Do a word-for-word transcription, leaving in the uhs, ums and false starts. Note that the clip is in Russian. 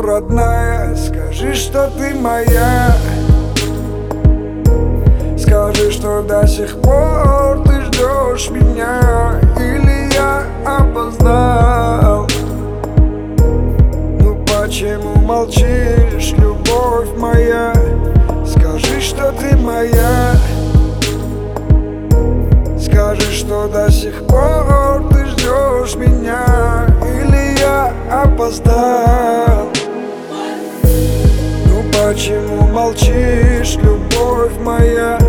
родная, скажи, что ты моя. Скажи, что до сих пор ты ждешь меня, или я опоздал. Ну почему молчишь, любовь моя? Скажи, что ты моя. Скажи, что до сих пор ты ждешь меня, или я опоздал. Ну почему молчишь, любовь моя?